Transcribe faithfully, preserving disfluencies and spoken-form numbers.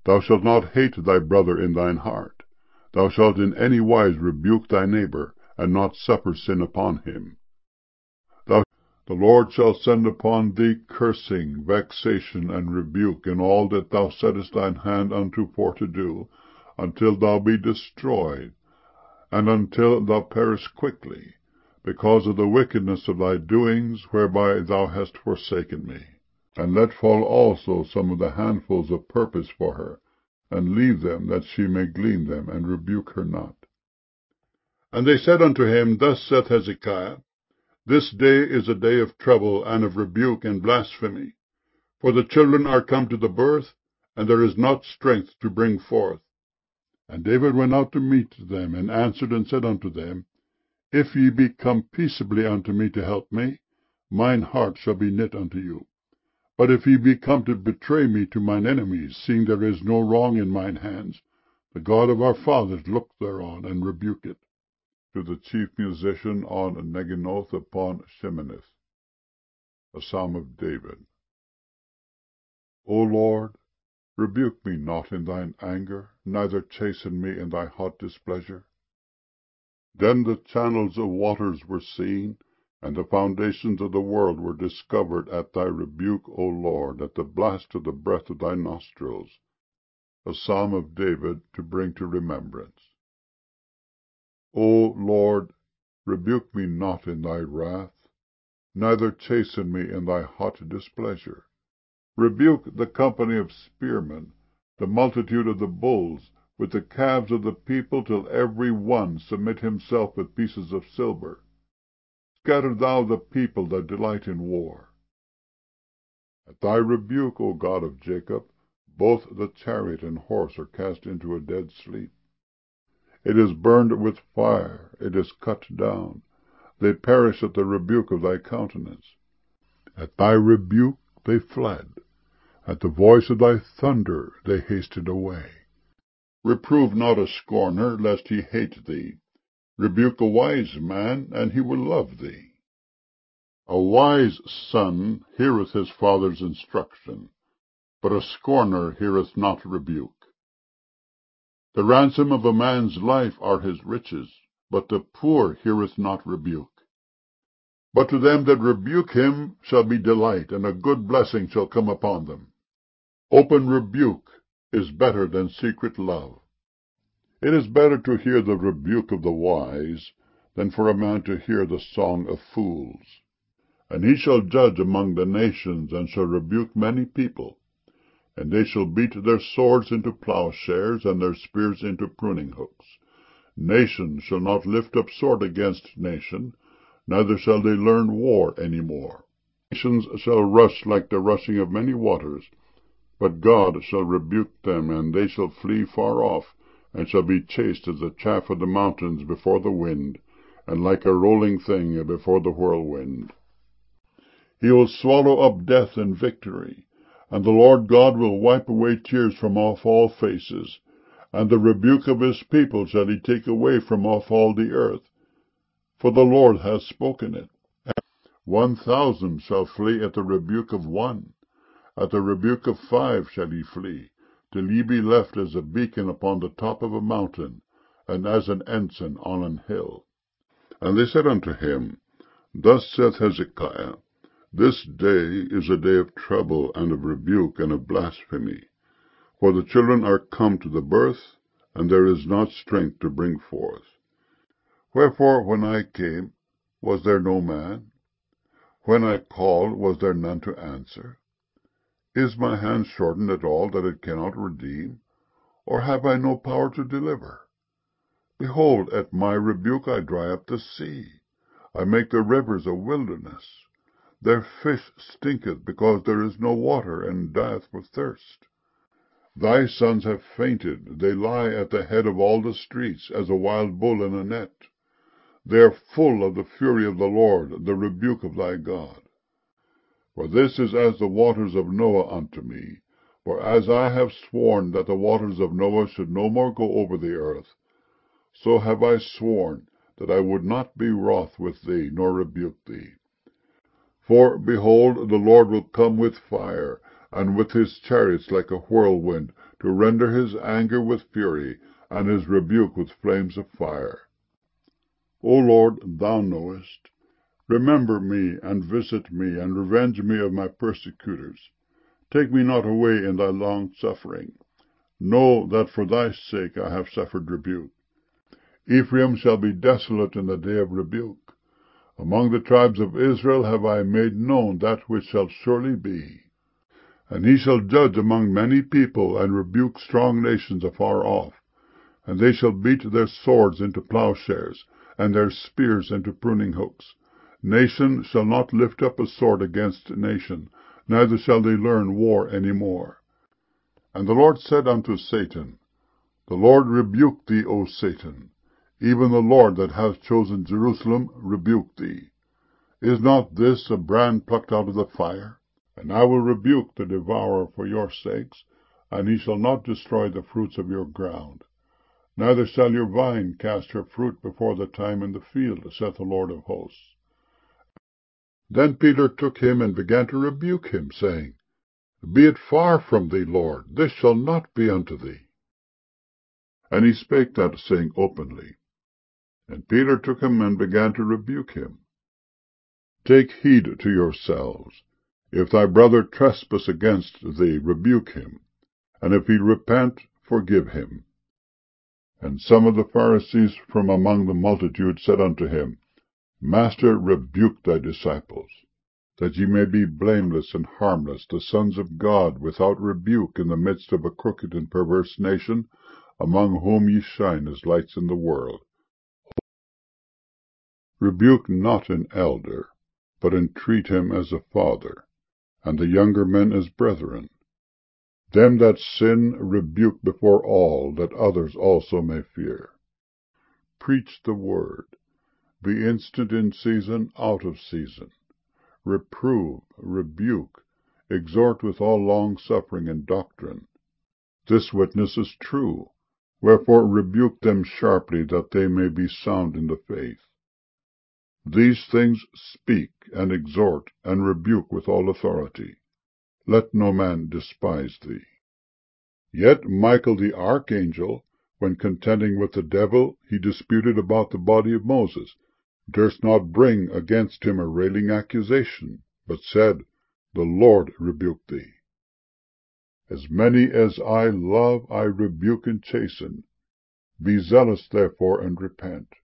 Thou shalt not hate thy brother in thine heart. Thou shalt in any wise rebuke thy neighbor, and not suffer sin upon him. Thou, the Lord shall send upon thee cursing, vexation, and rebuke in all that thou settest thine hand unto for to do, until thou be destroyed, and until thou perish quickly, because of the wickedness of thy doings, whereby thou hast forsaken me. And let fall also some of the handfuls of purpose for her, and leave them, that she may glean them, and rebuke her not. And they said unto him, Thus saith Hezekiah, This day is a day of trouble, and of rebuke and blasphemy. For the children are come to the birth, and there is not strength to bring forth. And David went out to meet them, and answered and said unto them, If ye be come peaceably unto me to help me, mine heart shall be knit unto you. But if ye be come to betray me to mine enemies, seeing there is no wrong in mine hands, the God of our fathers look thereon, and rebuke it. To the chief musician on Neginoth upon Sheminith. A Psalm of David. O Lord, rebuke me not in thine anger, neither chasten me in thy hot displeasure. Then the channels of waters were seen, and the foundations of the world were discovered at thy rebuke, O Lord, at the blast of the breath of thy nostrils. A Psalm of David, to bring to remembrance. O Lord, rebuke me not in thy wrath, neither chasten me in thy hot displeasure. Rebuke the company of spearmen, the multitude of the bulls, with the calves of the people, till every one submit himself with pieces of silver. Scatter thou the people that delight in war. At thy rebuke, O God of Jacob, both the chariot and horse are cast into a dead sleep. It is burned with fire, it is cut down. They perish at the rebuke of thy countenance. At thy rebuke they fled. At the voice of thy thunder they hasted away. Reprove not a scorner, lest he hate thee. Rebuke a wise man, and he will love thee. A wise son heareth his father's instruction, but a scorner heareth not rebuke. The ransom of a man's life are his riches, but the poor heareth not rebuke. But to them that rebuke him shall be delight, and a good blessing shall come upon them. Open rebuke is better than secret love. It is better to hear the rebuke of the wise, than for a man to hear the song of fools. And he shall judge among the nations, and shall rebuke many people. And they shall beat their swords into plowshares, and their spears into pruning hooks. Nation shall not lift up sword against nation, neither shall they learn war any more. Nations shall rush like the rushing of many waters, but God shall rebuke them, and they shall flee far off, and shall be chased as the chaff of the mountains before the wind, and like a rolling thing before the whirlwind. He will swallow up death in victory, and the Lord God will wipe away tears from off all faces, and the rebuke of his people shall he take away from off all the earth. For the Lord hath spoken it. One thousand shall flee at the rebuke of one, at the rebuke of five shall ye flee, till ye be left as a beacon upon the top of a mountain, and as an ensign on an hill. And they said unto him, Thus saith Hezekiah, This day is a day of trouble, and of rebuke, and of blasphemy. For the children are come to the birth, and there is not strength to bring forth. Wherefore when I came, was there no man? When I called, was there none to answer? Is my hand shortened at all, that it cannot redeem? Or have I no power to deliver? Behold, at my rebuke I dry up the sea. I make the rivers a wilderness. Their fish stinketh, because there is no water, and dieth for thirst. Thy sons have fainted, they lie at the head of all the streets, as a wild bull in a net. They are full of the fury of the Lord, the rebuke of thy God. For this is as the waters of Noah unto me. For as I have sworn that the waters of Noah should no more go over the earth, so have I sworn that I would not be wroth with thee, nor rebuke thee. For, behold, the Lord will come with fire, and with his chariots like a whirlwind, to render his anger with fury, and his rebuke with flames of fire. O Lord, thou knowest. Remember me, and visit me, and revenge me of my persecutors. Take me not away in thy long suffering. Know that for thy sake I have suffered rebuke. Ephraim shall be desolate in the day of rebuke. Among the tribes of Israel have I made known that which shall surely be. And he shall judge among many people, and rebuke strong nations afar off. And they shall beat their swords into plowshares, and their spears into pruning hooks. Nation shall not lift up a sword against nation, neither shall they learn war any more. And the Lord said unto Satan, The Lord rebuke thee, O Satan. Even the Lord that hath chosen Jerusalem rebuke thee. Is not this a brand plucked out of the fire? And I will rebuke the devourer for your sakes, and he shall not destroy the fruits of your ground. Neither shall your vine cast her fruit before the time in the field, saith the Lord of hosts. Then Peter took him and began to rebuke him, saying, Be it far from thee, Lord, this shall not be unto thee. And he spake that saying openly. And Peter took him and began to rebuke him. Take heed to yourselves. If thy brother trespass against thee, rebuke him. And if he repent, forgive him. And some of the Pharisees from among the multitude said unto him, Master, rebuke thy disciples, that ye may be blameless and harmless, the sons of God, without rebuke, in the midst of a crooked and perverse nation, among whom ye shine as lights in the world. Rebuke not an elder, but entreat him as a father, and the younger men as brethren. Them that sin rebuke before all, that others also may fear. Preach the word. Be instant in season, out of season. Reprove, rebuke, exhort with all longsuffering and doctrine. This witness is true. Wherefore rebuke them sharply, that they may be sound in the faith. These things speak, and exhort, and rebuke with all authority. Let no man despise thee. Yet Michael the archangel, when contending with the devil, he disputed about the body of Moses, durst not bring against him a railing accusation, but said, The Lord rebuke thee. As many as I love I rebuke and chasten. Be zealous therefore, and repent.